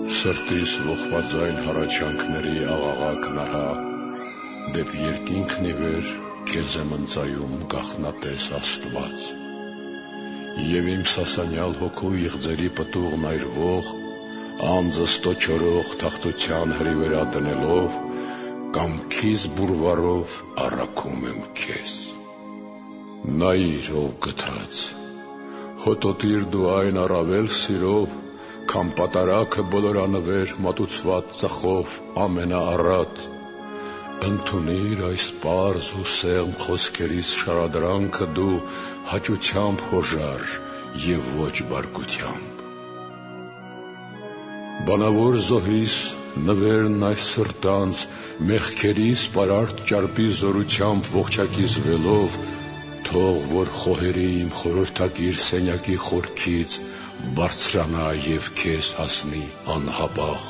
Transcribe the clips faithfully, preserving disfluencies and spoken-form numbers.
Սրտիս ողբաձայն հառաչանքների աղաղակ նահա, դեպ երկինքն ի վեր քեզ եմ ընծայում գաղտնատես Աստված։ Եվ իմ սասանյալ հոգու իղձերի պտուղն այրվող, անձս տոչորող թախտության հրիվերա դնելով, կամքիս բուրվարով առաքում եմ քեզ։ Նայիր, ով գթած, հոտոտիր դու այն առավել սիրով, քան պատարագը բոլորանվեր մատուցված ծխով ամենաառատ։ Ընդունիր այս պարզ ու սեղմ խոսքերիս շարադրանքը դու հաճությամբ հոժար և ոչ բարկությամբ։ Բանավոր զոհիս նվերն այս սրտանց մեղքերիս պարարտ ճարպի զորությամբ ողջակիզվելով, թող որ խոհերի իմ խորհրդակիր սենյակի խորքից բարձրանա և քեզ հասնի անհապաղ։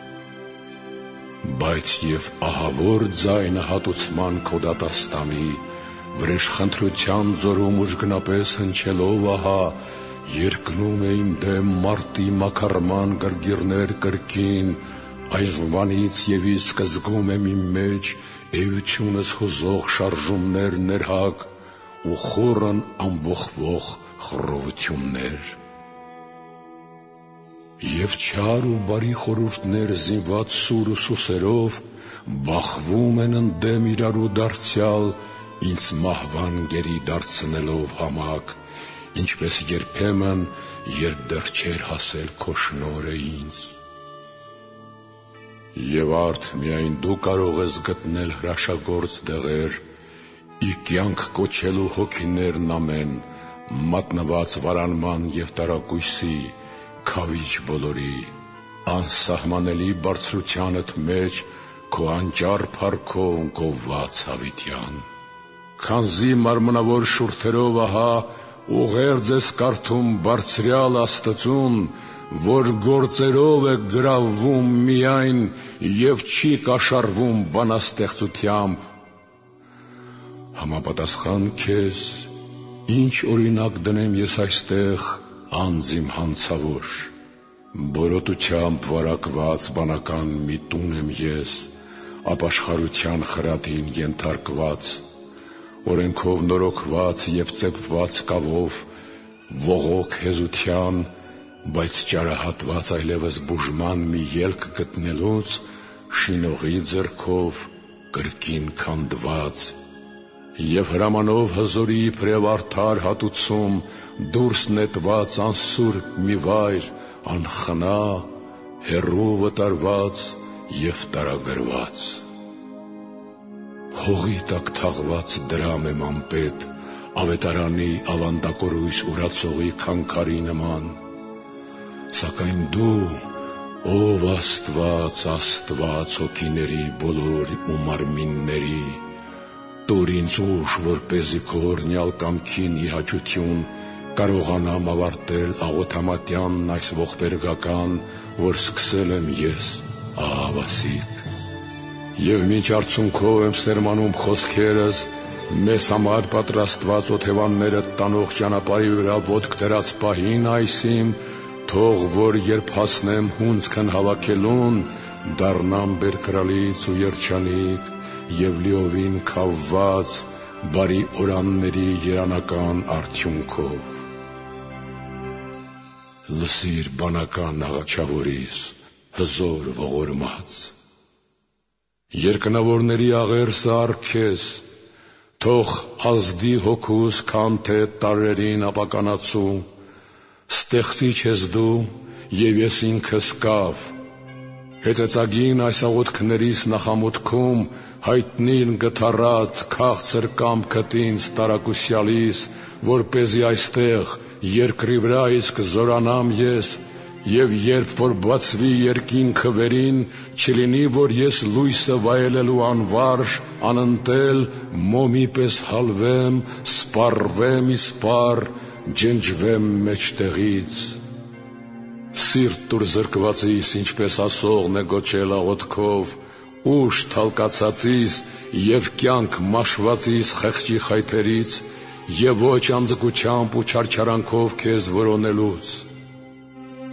Բայց և ահավոր ձայնը հատուցման քո դատաստանի, վրեժխնդրության ձորում ուժգնապես հնչելով ահա, երկնում է իմ դեմ մարտի մաքարման գրգիռներ կրկին, այժմվանից և իսկ զգում եմ իմ մեջ էությունս հուզող շարժումներ ներհակ ու խորն ամբոխվող խռովություններ։ Եվ չար ու բարի խորհուրդներ զինված սուր ու սուսերով բախվում են ընդդեմ իրարու դարձյալ, ինձ մահվան գերի դարձնելով համակ, ինչպես երբեմն, երբ դեռ չէր հասել քո շնորհը ինձ։ Եվ արդ միայն դու կարող ես գտնել հրաշագործ դեղեր, ի կյանք կոչելու հոգիներն ամեն, մատնված վարանման և տարակույսի, քավիչ բոլորի, անսահմանելի բարձրությանդ մեջ քո անճար փառքով գովված հավիտյան։ Քանզի մարմնավոր շուրթերով ահա ուղերձ ես կարդում բարձրյալ Աստծուն, որ գործերով է գրավվում միայն և չի կաշառվում բանաստեղծությամբ։ Համապատասխան քեզ, ինչ օրինակ դնեմ ես այստեղ անձ իմ հանցավոր։ Բորոտությամբ վարակված բանական մի տուն եմ ես, ապաշխարության խրատին ենթարկված, օրենքով նորոգված և ծեփված կավով, ողոք հեզության, բայց ճարահատված այլևս բուժման մի ելք գտնելուց, շինողի ձեռքով կրկին քանդված, և հրամանով հզորի իբրև արդար հատուցում դուրս նետված անսուրբ մի վայր, անխնա, հեռու վտարված և տարագրված։ Հողի տակ թաղված դրամ եմ անպետ, ավետարանի ավանդակորույս ուրացողի քանքարի նման, սակայն դու, ով Աստված, Աստված հոգիների բոլոր ու մարմինների, տուր ինձ ուժ, որպեսզի քո օրհնյալ կամքին ի հաճություն կարողանամ ավարտել աղոթամատյանն այս ողբերգական, որ սկսել եմ ես, ահավասիկ։ Եվ մինչ արցունքով եմ սերմանում խոսքերս, մեզ համար պատրաստված օթևանները տանող ճանապարհի վրա ոտք դրած պահին այսիմ, թող որ երբ հասնեմ հունձքն հավաքելուն, դառնամ բերկրալից ու երջանիկ և լիովին քավված բարի օրանների երանական արդյունքով։ Լսիր բանական աղաչավորիս, հզոր ողորմած։ Երկնավորների աղերսը առ-քեզ, թող ազդի հոգուս քան թե տարրերին ապականացու, ստեղծիչ ես դու և ես ինքս կավ, հեծեծագին այս աղոթքներիս նախամուտքում հայտնիր գթառատ քաղցր կամքդ ինձ տարակուսյալիս, որպեսզի այստեղ երկրի վրա իսկ զորանամ ես, և երբ որ բացվի երկինքը վերին, չլինի, որ ես լույսը վայելելու անվարժ, անընտել, մոմի պես հալվեմ, սպառվեմ իսպառ, ջնջվեմ մեջտեղից։ Սիրտ տուր զրկվածիս, ինչպես ասողն է գոչել աղոթքով, ուժ թալկացածիս և կյանք մաշվածիս խեղճի խայթերից, և ոչ անձկությամբ ու չարչարանքով քեզ որոնելուց։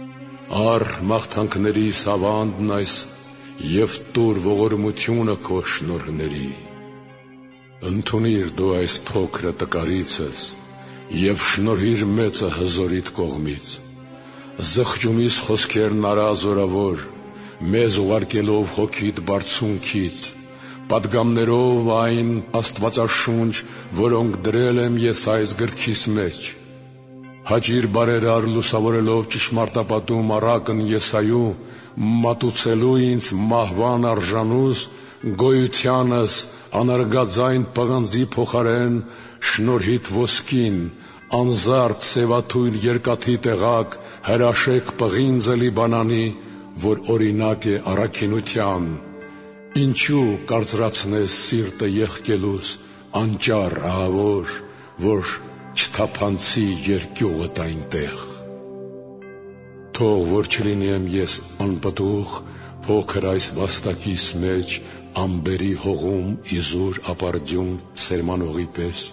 Առ մաղթանքների սավանդն այս և տուր ողորմությունը քո շնորհների։ Ընդունիր դու այս փոքրը տկարիցս և շնորհիր մեծը հզորիդ կողմից։ Զղջումիս խոսքերն արա զորավոր, մեզ ուղարկելով հոգիդ բարձունքից, պատգամներով այն աստվածաշունչ, որոնք դրել եմ ես այս գրքիս մեջ։ Հաճիր բարերար լուսավորելով ճշմարտապատում առակն Եսայու, մատուցելու ինձ մահվան արժանուս, գոյությանս անարգաձայն պղնձի փոխարեն շնորհիդ ոսկին, անզարդ սևաթույր երկաթի տեղակ հրաշեք պղինձը Լիբանանի, որ օրինակ է առաքինության։ Ինչու կարծրացնես սիրտը եղկելուս անճար ահավոր, որ չթափանցի երկյուղդ այնտեղ։ Թող որ չլինեմ ես անպտուղ, փոքր այս վաստակիս մեջ ամբերի հողում իզուր ապարդյուն սերմանողի պես։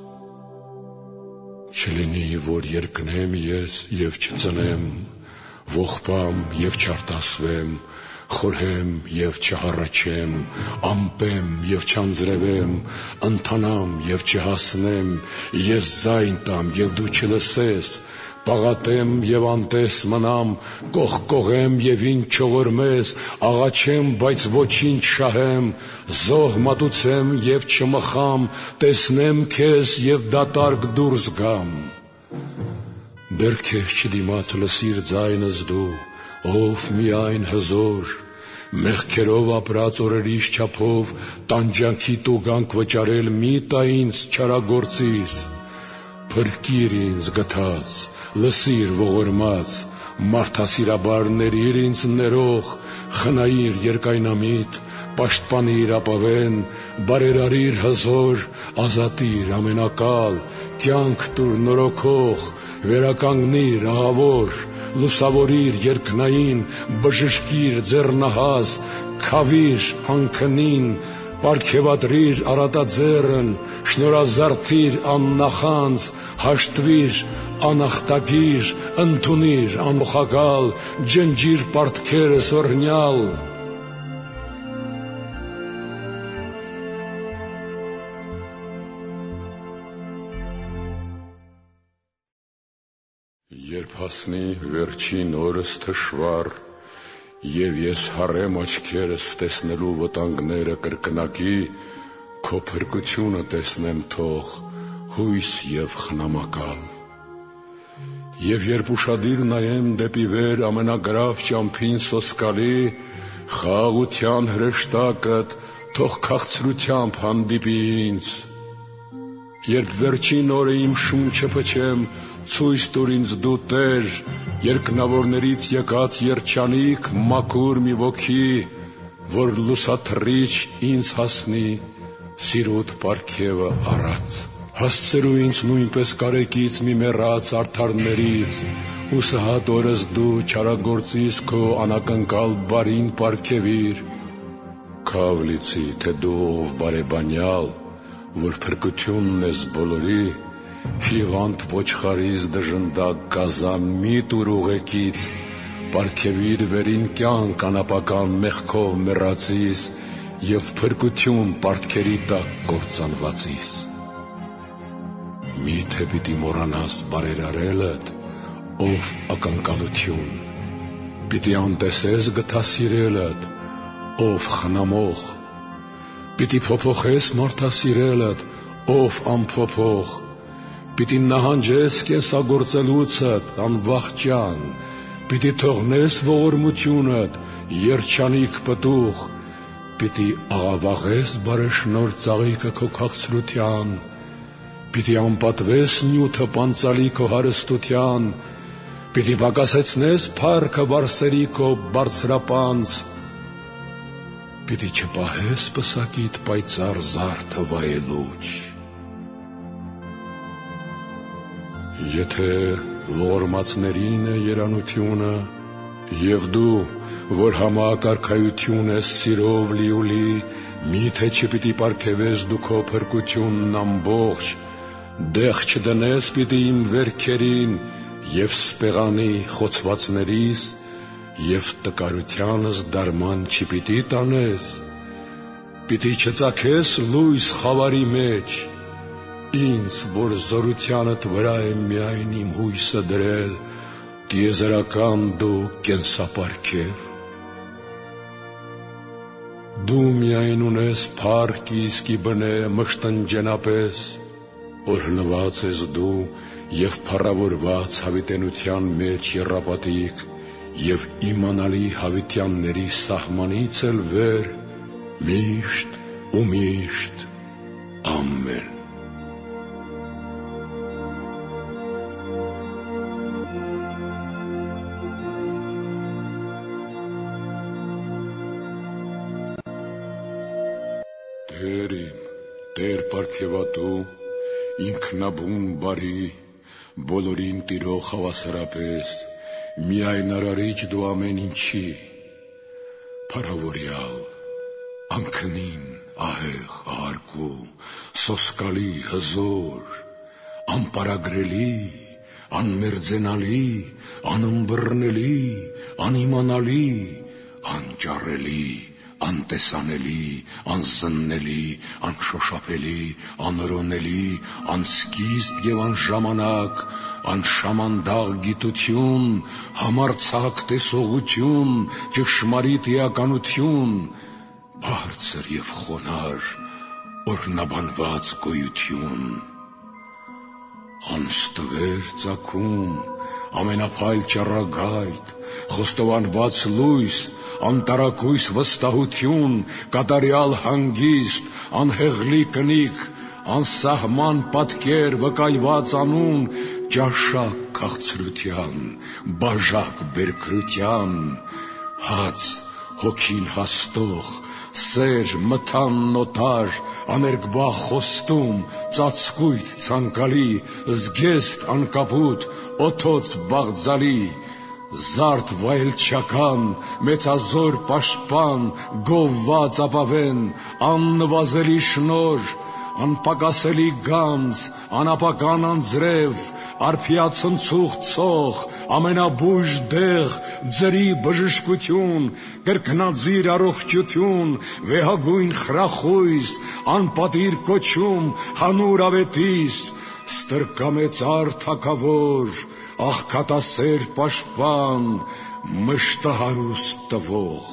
Չլինի, որ երկնեմ ես և չծնեմ, ողբամ և չարտասվեմ, խորհեմ և չհառաչեմ, ամպեմ և չանձրևեմ, ընթանամ և չհասնեմ, ես ձայն տամ և դու չլսես, պաղատեմ և անտես մնամ, կողկողեմ և ինձ չողորմես, աղաչեմ, բայց ոչինչ չշահեմ, զոհ մատուցեմ և չմխամ, տեսնեմ քեզ և դատարկ դուրս գամ։ Դեռ քեզ չդիմաց լսիր ձայնս դու, ով միայն հզոր, մեղքերով ապրած օրերիս չափով տանջանքի տուգանք վճարել մի տա ինձ չարագործից։ Փրկիր ինձ գթած, լսիր ողորմած, մարդասիրաբար ներիր ինձ ներող, խնայիր երկայնամիտ, պաշտպանիր ապավեն, բարերարիր հզոր, ազատիր ամենակալ, կյանք տուր նորոգող, վերականգնիր ահավոր, լուսավորիր երկնային, բժշկիր ձեռնահաս, քավիր անքնին, պարգևատրիր առատաձեռն, շնորհազարդիր աննախանձ, հաշտվիր անախտագիր, ընդունիր անոխակալ, ջնջիր պարտքերս օրհնյալ։ Երբ հասնի վերջին օրս թշվառ, և ես հառեմ աչքերս տեսնելու վտանգները կրկնակի, քո փրկությունը տեսնեմ թող հույս և խնամակալ։ Եվ երբ ուշադիր նայեմ դեպի վեր ամենագրավ ճամփին սոսկալի, խաղաղության հրեշտակդ թող քաղցրությամբ հանդիպի ինձ։ Երբ վերջին օրը իմ շունչը փչեմ, ցույց տուր ինձ դու Տեր, երկնավորներից եկած երջանիկ մաքուր մի ոգի, որ լուսաթռիչ ինձ հասնի սիրուդ պարգևը առած։ Հասցրու ինձ նույնպես կարեկից մի մեռած արդարներից, ու սհատ օրս դու չարագործիս քո անակնկալ բարին պարգևիր։ Քավ լիցի, թե դու ով բարեբանյալ, որ փրկությունն ես բոլորի, հիվանդ ոչխարից դժնդակ գազան մի տուր ուղեկից, պարգևիր վերին կյանք անապական մեղքով մեռածիս և փրկություն պարտքերի տակ կործանվածիս։ Մի՞թե պիտի մոռանաս բարերարելդ, ով ակնկալություն, պիտի անտեսես գթասիրելդ, ով խնամող, պիտի փոփոխես մարդասիրելդ, ով անփոփոխ, պիտի նահանջես կենսագործելուցդ անվախճան, պիտի թողնես ողորմությունդ երջանիկ պտուղ, պիտի աղավաղես բարեշնոր ծաղիկը քո քաղցրության, պիտի անպատվես նյութը պանծալի քո հարստության, պիտի պակասեցնես փառքը վարսերի քո բարձրապանծ, պիտի չպահես պսակիդ պայծառ զարդը վայելուչ։ Եթե ողորմածներին է երանությունը, և դու, որ համակարգայություն ես սիրով լիուլի, միթե չպիտի պարգևես դու քո փրկությունն ամբողջ, դեղ չդնես պիտի իմ վերքերին և սպեղանի խոցվածներիս, և տկարությանս դարման չպիտի տանես, պիտի չծագես լույս խավարի մեջ, ինձ, որ զորությանդ վրա եմ միայն իմ հույսը դրել, տիեզերական դու կենսապարգև։ Դու միայն ունես փառք իսկի բնե մշտնջենապես, օրհնված ես դու և փառավորված հավիտենության մեջ եռապատիկ և իմանալի հավիտյանների սահմանից էլ վեր, միշտ ու միշտ, ամեն։ Տեր իմ, Տեր պարգևատու, ինքնաբուն բարի, բոլորին տիրող հավասարապես, միայն արարիչ դու ամեն ինչի, փառավորյալ, անքնին, ահեղ, ահարկու, սոսկալի, հզոր, անպարագրելի, անմերձենալի, անըմբռնելի, անիմանալի, անճառելի, անտեսանելի, անզննելի, անշոշափելի, անորոնելի, անսկիզբ և անժամանակ, անշամանդաղ գիտություն, համարձակ տեսողություն, ճշմարիտ էականություն, բարձր և խոնար, օրհնաբանված գոյություն, անստվեր ծագում, ամենափայլ ճառագայթ, խոստովանված լույս, անտարակույս վստահություն, կատարյալ հանգիստ, անհեղլի կնիկ, անսահման պատկեր, վկայված անուն, ճաշակ քաղցրության, բաժակ բերքրության, հաց հոգին հաստող, սեր մթան նոտար, աներկբա խոստում, ծածկույթ ցանկալի, զգեստ անկապուտ, օթոց բաղձալի, զարդ վայելչական, մեծազոր պաշտպան, գովված ապավեն, աննվազելի շնոր, անպակասելի գանձ, անապական անձրև, արփիացնցուղ ցող, ամենաբույժ դեղ, ձրի բժշկություն, կրկնաձիր առողջություն, վեհագույն խրախույս, անպատիր կոչում, հանուր ավետիս, ստրկամեծար թագավոր, աղքատասեր պաշտպան, մշտահարուստ տվող,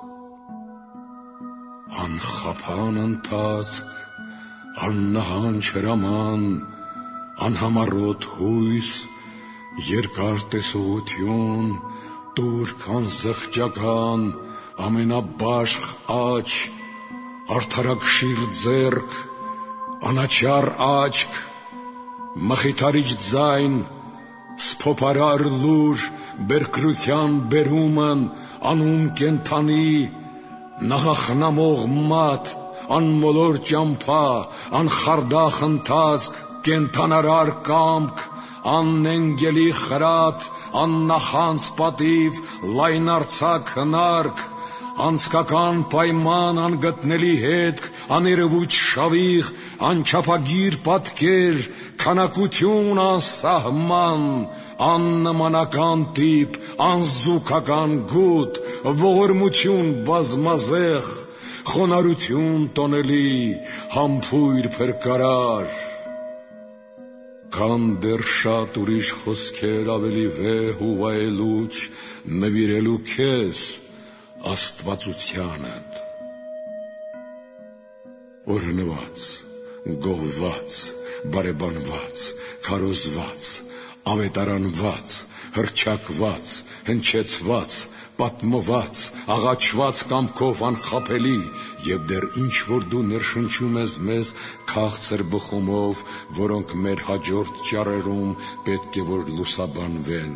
անխափան ընթացք, աննահանջ հրաման, անհամառոտ հույս, երկար տեսողություն, տուրք անզղջական, ամենաբաշխ աջ, արդարակշիռ ձեռք, անաչառ աչք, մխիթարիչ ձայն, սփոփարար լուր, բերքրության բերումն, անուն կենդանի, նախախնամող մատ, անմոլոր ճամփա, անխարդախ ընթացք, կենդանարար կամք, աննենգելի խրատ, աննախանց պատիվ, լայնարձակ հնարք, անցկական պայման, անգտնելի հետք, աներևույթ շավիղ, անչափագիր պատկեր, քանակություն անսահման, աննմանական տիպ, անզուգական գութ, ողորմություն բազմազեղ, խոնարհություն տոնելի, համբույր փրկարար, կան դեռ շատ ուրիշ խոսքեր ավելի վեհ ու վայելուչ, նվիրելու քեզ, աստվածությանդ, օրհնված, գովված, բարեբանված, քարոզված, ավետարանված, հռչակված, հնչեցված, պատմված, աղաչված կամքով անխափելի, և դեռ ինչ որ դու ներշնչում ես մեզ քաղցր բխումով, որոնք մեր հաջորդ ճառերում պետք է որ լուսաբանվեն,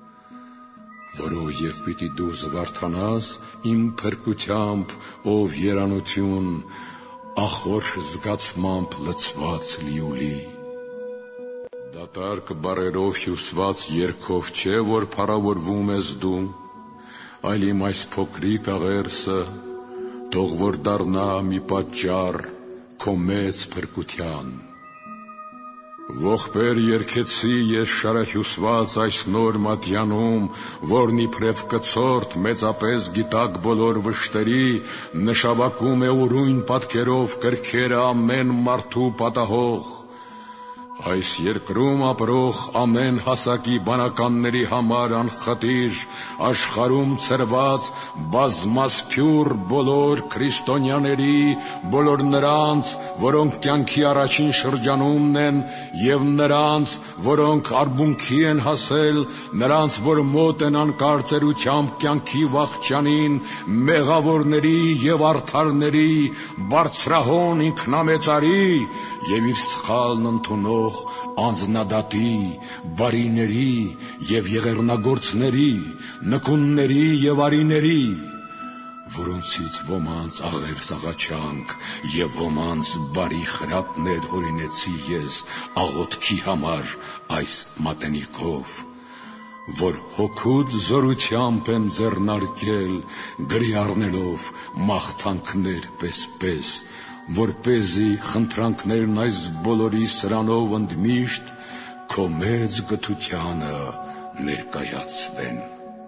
որով և պիտի դու զվարթանաս իմ փրկությամբ, ով երանություն, ախորժ զգացմամբ լցված լիուլի։ Դատարկ բառերով հյուսված երգով չէ, որ փառավորվում ես դու, այլ իմ այս փոքրիկ աղերսը, թող որ դառնա մի պատճառ քո մեծ փրկության, Ողբեր երկեցի ես շարահյուսված այս նոր մատյանում, որն իբրև կցորդ մեծապես գիտակ բոլոր վշտերի, նշավակում է ուրույն պատկերով կրքերը ամեն մարդու պատահող։ Այս երկրում ապրող ամեն հասակի բանականների համար անխտիր, աշխարհում ցրված բազմասփյուր բոլոր քրիստոնյաների, բոլոր նրանց, որոնք կյանքի առաջին շրջանումն են, եւ նրանց, որոնք արբունքի են հասել, նրանց, որ մոտ են անկարծերությամբ կյանքի վախճանին, մեղավորների եւ արդարների, բարձրահոն ինքնամեծարի եւ իր սխալն ընդունող անձնադատի, բարիների եւ եղեռնագործների, նկունների եւ արիների, որոնցից ոմանց աղեր սաղաչանք եւ ոմանց բարի խրատներ հորինեցի ես աղոթքի համար այս մատենիքով, որ հոգուդ զորությամբ եմ ձեռնարկել, գրի առնելով մաղթանքներ պես-պես, որպեսզի խնդրանքներն այս բոլորի սրանով ընդմիշտ քո մեծ գթությանը ներկայացվեն։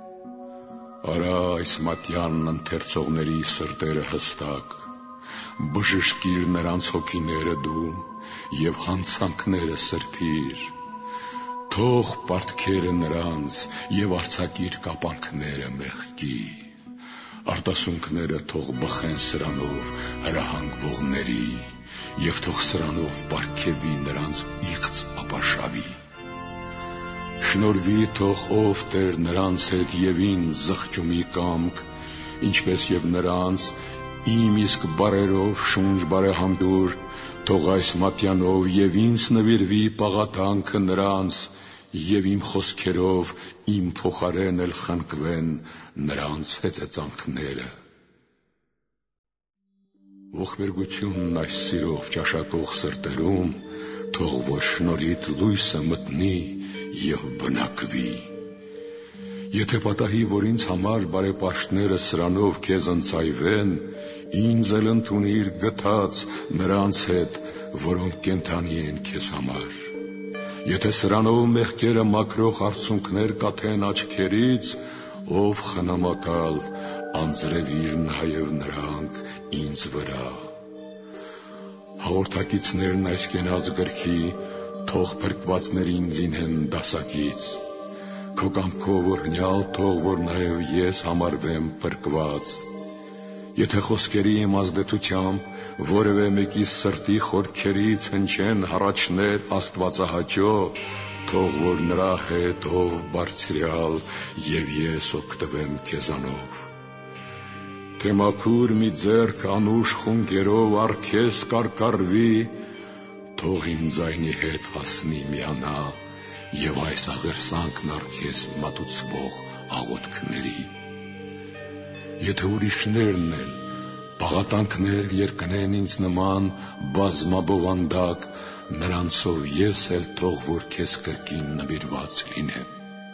Արա այս մատյանն ընթերցողների սրտերը հստակ, բժշկիր նրանց հոգիները դու եւ հանցանքները սրբիր, թող պարտքերը նրանց եւ արձակիր կապանքները մեղքի, արտասունքները թող բխեն սրանով հրահանգվողների եւ թող սրանով պարգևի նրանց իղծ ապաշավի։ Շնորհվի թող ով Տեր նրանց հետ եւ ինձ զղջումի կամք, ինչպես եւ նրանց իմ իսկ բարերով շունչ բարեհամբուր, թող այս մատյանով եւ ինձ նվիրվի պաղատանքը նրանց եւ իմ խոսքերով իմ փոխարեն էլ խնկվեն նրանց հետեծանքները։ Ողբերգությունն այս սիրով ճաշակող սրտերում թող որ շնորհիդ լույսը մտնի եւ բնակվի։ Եթե պատահի, որ ինձ համար բարեպաշտները սրանով քեզ ընծայվեն, ինձ էլ ընդունիր գթած նրանց հետ, որոնք կենդանի են քեզ համար։ Եթե սրանով մեղքերը մաքրող արցունքներ կաթեն աչքերից, ով խնամակալ, անձրևիր նաեւ նրանք ինձ վրա։ Հաղորդակիցներն այս կենաց գրքի թող փրկվածներին լինեն դասակից, քո կամքով օրհնյալ թող որ նաեւ ես համարվեմ փրկված։ Եթե խոսքերի իմ ազդեցությամբ որևէ մեկի սրտի խորքերից հնչեն հառաչներ աստվածահաճո, թող որ նրա հետ ով բարձրյալ եւ ես օգտվեմ քեզանով։ Թե մաքուր մի ձեռք անուշ խունկերով առքես կարկառվի, թող իմ ձայնի հետ հասնի միանա եւ այս աղերսանքն առքես մատուցվող աղոթքների։ Եթե ուրիշներն էլ պաղատանքներ երկնեն ինձ նման բազմաբովանդակ, նրանցով ես էլ թող որ քեզ կրկին նվիրված լինեմ։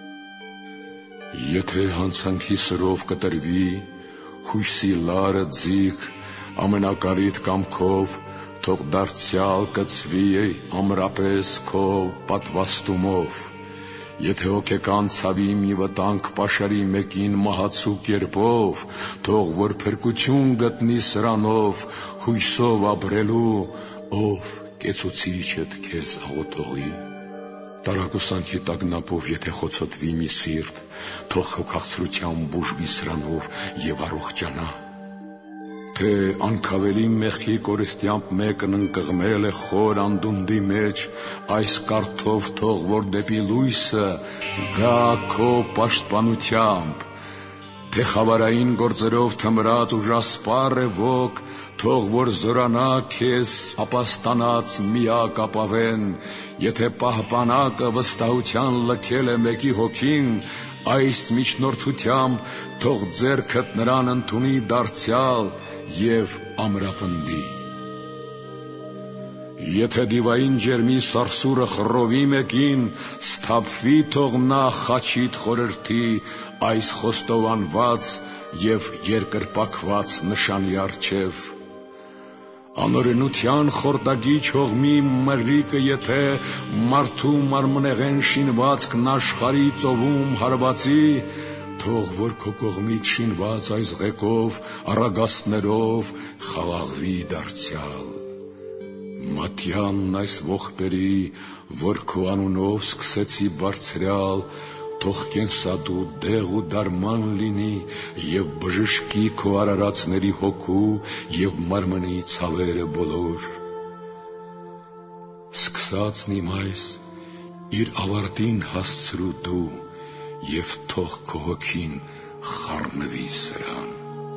Եթե հանցանքի սրով կտրվի, հույսի լարը ձիգ, ամենակարիտ կամքով, թող դարձյալ կծվի ամրապես քո պատվաստումով։ Եթե հոգեկան ցավի մի վտանգ պաշարի մեկին մահացու կերպով, թող որ փրկություն գտնի սրանով, հույսով ապրելու, ով կեցուցիչդ քեզ աղոթողի։ Տարակուսանքի տագնապով եթե խոցոտվի մի սիրտ, թող քո քաղցրությամբ բուժվի սրանով եւ առողջանա։ Թե անքավելի մեղքի կորստյամբ մեկն ընկղմել է խոր անդունդի մեջ, այս կարթով թող որ դեպի լույսը գա քո պաշտպանությամբ։ Թե խավարային գործերով թմրած ուժասպառ է ոք, թող որ զորանա քեզ ապաստանած միակ ապավեն։ Եթե պահպանակը վստահության լքել է մեկի հոգին, այս միջնորդությամբ թող ձեռքդ նրան ընդունի դարձյալ եւ ամրապնդի։ Եթե դիվային ջերմի սարսուրը խռովի մեկին, սթափվի թող նա խաչիդ խորհրդի այս խոստովանված եւ երկրպագված նշանի առջև։ Անօրենության խորտակի չողմի մրրիկը եթե մարդու մարմնեղեն շինվածքն աշխարհի ծովում հարվածի, թող որ քո կողմից շինված այս ղեկով առագաստներով խաղաղվի դարձյալ։ Մատյանն այս ողբերի, որ քո անունով սկսեցի բարձրյալ, թող կենսադու դեղ ու դարման լինի և բժշկի քո արարածների հոգու և մարմնի ցավերը բոլոր։ Սկսածն իմ այս իր ավարտին հասցրու դու և թող քո հոգին խառնվի սրան։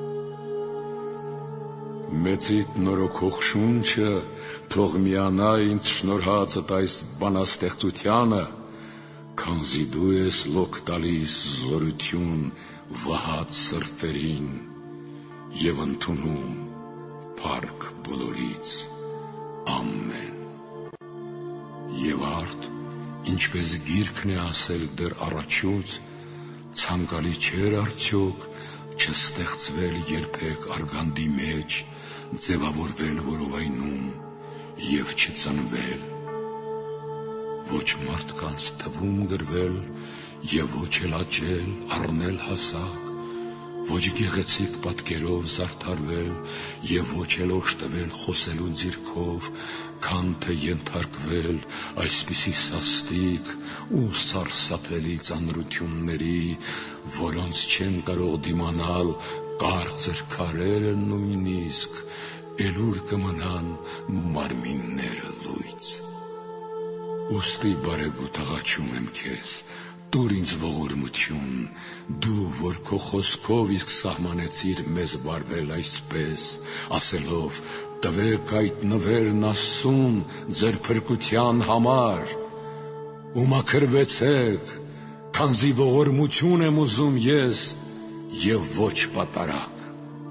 Մեծիդ նորոգող շունչը թող միանա ինձ շնորհածդ այս բանաստեղծությանը, քանզի դու ես լոկ տալիս զորություն վհած սրտերին և ընդունում փառք բոլորից, ամեն։ Եվ արդ, ինչպես գիրքն է ասել դեռ առաջուց, ցանկալի չէր արդյոք չստեղծվել երբեք արգանդի մեջ, ձևավորվել որովայնում և չծնվել, ոչ մարդկանց թվում գրվել և ոչ էլ աճել, առնել հասակ, ոչ գեղեցիկ պատկերով զարդարվել և ոչ էլ օժտվել խոսելու ձիրքով, քան թե ենթարկվել այսպիսի սաստիկ ու սարսափելի ծանրությունների, որոնց չեն կարող դիմանալ կարծր քարերը նույնիսկ, էլուր կմնան մարմինները լույծ։ Ուստի բարեգութ աղաչում եմ քեզ, տուր ինձ ողորմություն, դու, որ քո խոսքով իսկ սահմանեցիր մեզ վարվել այսպես, ասելով տվեք այդ նվերն Աստծուն ձեր փրկության համար, ու մաքրվեցեք, քանզի ողորմություն եմ ուզում ես և ոչ պատարագ։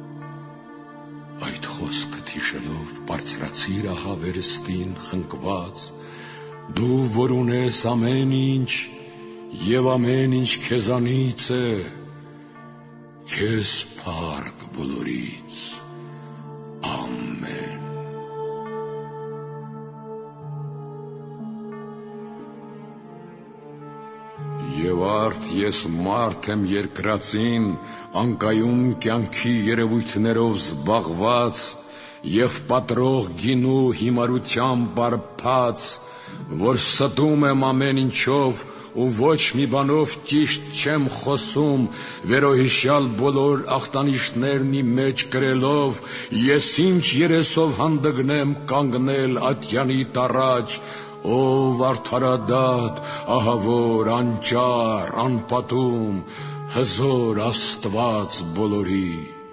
Այդ խոսքը թիշելով բարձրացիր ահա վերստին խնկված, դու, որ ունես ամեն ինչ, և ամեն ինչ քեզանից է, քեզ փառք բոլորից, ամեն։ Եվ արդ ես մարդ եմ երկրածին, անկայուն կյանքի երևույթներով զբաղված, և պատրող գինու հիմարությամբ բարփած, որ ստում եմ ամեն ինչով ու ոչ մի բանով ճիշտ չեմ խոսում, վերոհիշյալ բոլոր ախտանիշներն իմ մեջ կրելով, ես ինչ երեսով հանդգնեմ կանգնել ատյանիդ առաջ, ով արդարադատ, ահավոր, անճար, անպատում, հզոր Աստված բոլորի։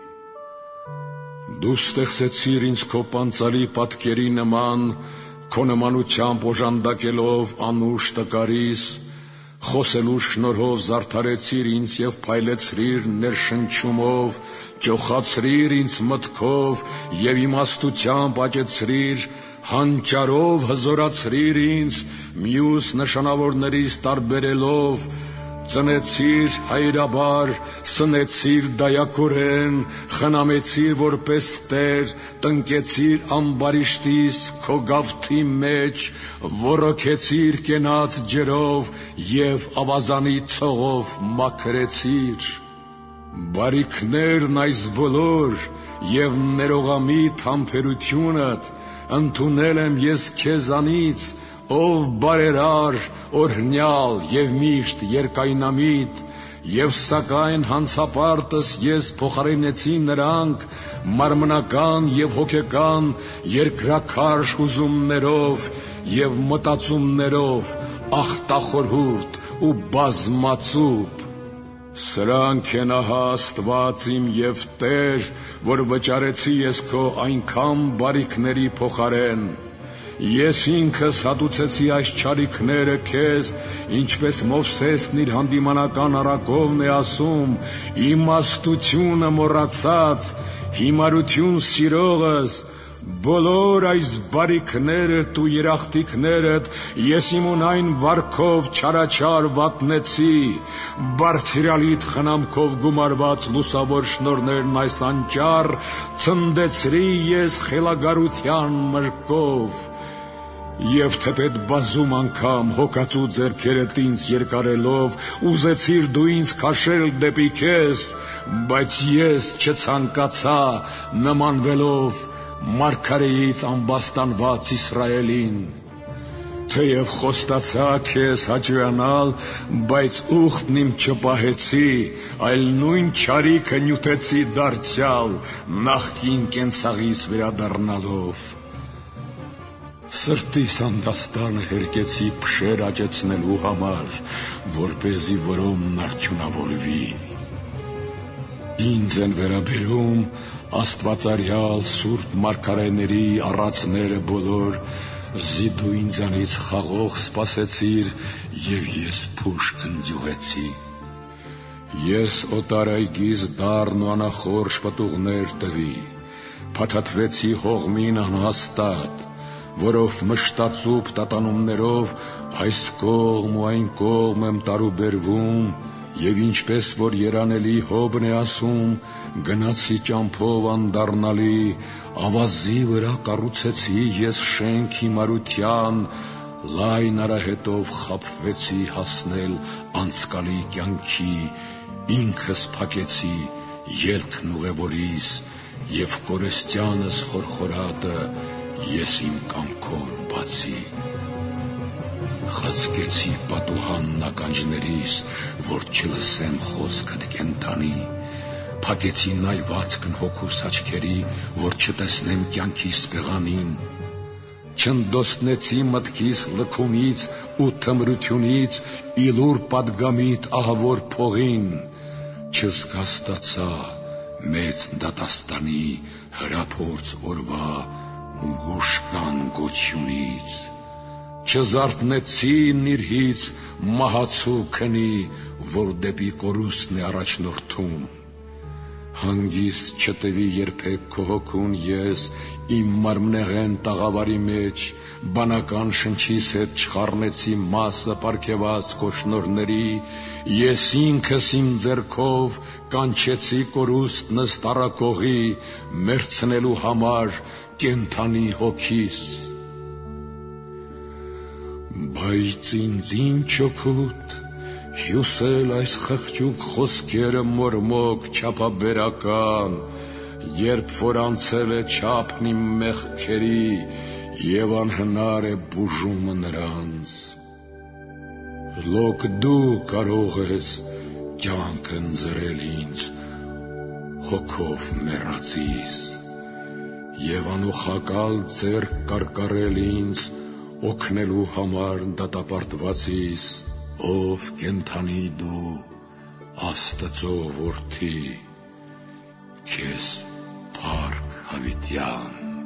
Դու ստեղծեցիր ինձ քո պանծալի պատկերի նման, քո նմանությամբ օժանդակելով անուշ տկարիս, խոսելու շնորհով զարդարեցիր ինձ և փայլեցրիր ներշնչումով, ճոխացրիր ինձ մտքով և իմաստությամբ աճեցրիր, հանճարով հզորացրիր ինձ, մյուս նշանավորներից տարբերելով, ծնեցիր հայրաբար, սնեցիր դայակորեն, խնամեցիր որպես տեր, տնկեցիր ամբարիշտիս քո գավթի մեջ, ոռոգեցիր կենաց ջրով և ավազանի ցողով մաքրեցիր։ Բարիքներն այս բոլոր և ներողամիտ համբերությունդ ընդունել եմ ես քեզանից, ով բարերար, օրհնյալ և միշտ երկայնամիտ, և սակայն հանցապարտս ես փոխարինեցի նրանք մարմնական և հոգեկան երկրաքարշ ուզումներով և մտածումներով, ախտախորհուրդ ու բազմածուփ։ Սրանք են ահա Աստված իմ և Տեր, որ վճարեցի ես քո այնքան բարիքների փոխարեն։ Ես ինքս հատուցեցի այս չարիքները քեզ, ինչպես Մովսեսն իր հանդիմանական առակովն է ասում, իմաստությունը մոռացած, հիմարություն սիրողս, Բոլոր այս բարիքներդ ու երախտիկներդ ես իմ ունայն վարքով չարաչար վատնեցի, բարձրալիտ խնամքով գումարված լուսավոր շնորներն այս անճար ցնդեցրի ես խելագարության մրկով, և թեպետ բազում անգամ հոգածու ձեռքերդ ինձ երկարելով ուզեցիր դու ինձ քաշել դեպի քեզ, բայց ես չցանկացա նմանվելով մարգարեից ամբաստանված Իսրայելին, թեև խոստացա քեզ հաճոյանալ, բայց ուխտն իմ չպահեցի, այլ նույն չարիքը նյութեցի դարձյալ նախկին կենցաղիս վերադառնալով։ Սրտիս անդաստանը հերկեցի փշեր աճեցնելու համար, որպեսզի որոմն արդյունավորվի։ Ինձ են վերաբերում աստվածարյալ սուրբ մարգարեների առածները բոլոր, զի դու ինձանից խաղող սպասեցիր, և ես փուշ ընձյուղեցի։ Ես օտար այգիս դառն ու անախորժ պտուղներ տվի, փաթաթվեցի հողմին անհաստատ, որով մշտացուփ տատանումներով այս կողմ ու այն կողմ եմ տարուբերվում, և ինչպես որ երանելի Հոբն է ասում, գնացի ճամփով անդառնալի, ավազի վրա կառուցեցի ես շենք հիմարության, լայն արահետով խաբվեցի հասնել անցկալի կյանքի, ինքս փակեցի ելքն ուղևորիս, և կորստյանս խորխորատը ես իմ կամքով բացի։ Խցկեցի պատուհանն ականջներիս, որ չլսեմ խոսքդ կենդանի, փակեցի նայվածքն հոգուս աչքերի, որ չտեսնեմ կյանքիս պեղանին, չնդոստնեցի մտքիս լքումից ու թմրությունից իլուր պատգամիտ ահավոր փողին, չզգաստացա մեծ դատաստանի հրափորձ օրվա գուշկան գոչյունից, չզարթնեցի նիրհից մահացու քնի, որ դեպի կորուստն է առաջնորդում, հանգիստ չտվի երբեք քո հոգուն ես իմ մարմնեղեն տաղավարի մեջ, բանական շնչիս հետ չխառնեցի մասը պարգևած քո շնորհների, ես ինքս իմ ձեռքով կանչեցի կորուստնս տառակողի, մեռցնելու համար կենդանի հոգիս։ Բայց ինձ ինչ օգուտ հյուսել այս խղճուկ խոսքերը մորմոք չափաբերական, երբ որ անցել է չափն իմ մեղքերի և անհնար է բուժումը նրանց։ Լոկ դու կարող ես կյանք ընձեռել ինձ հոգով մեռածիս և անուխակալ ձեռք կարկառել ինձ օգնելու համար դատապարտվածիս, ով կենդանի դու Աստծո որդի, քեզ փառք հավիտյան։